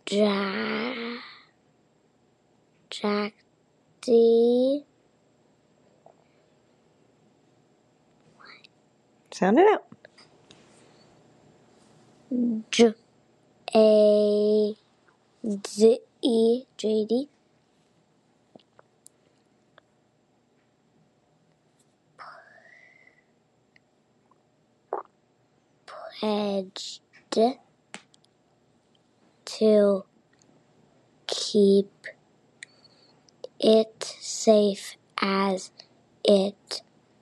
Jackie. Sound it out. JD. Pledged to keep it safe as it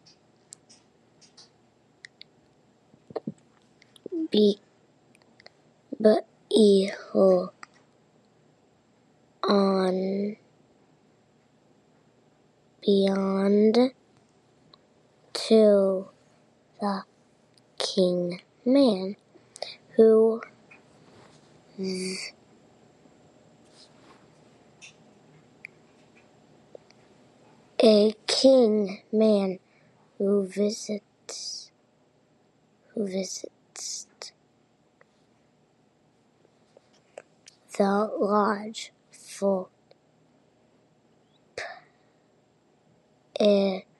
beyond to the king man who a king man who visits the lodge full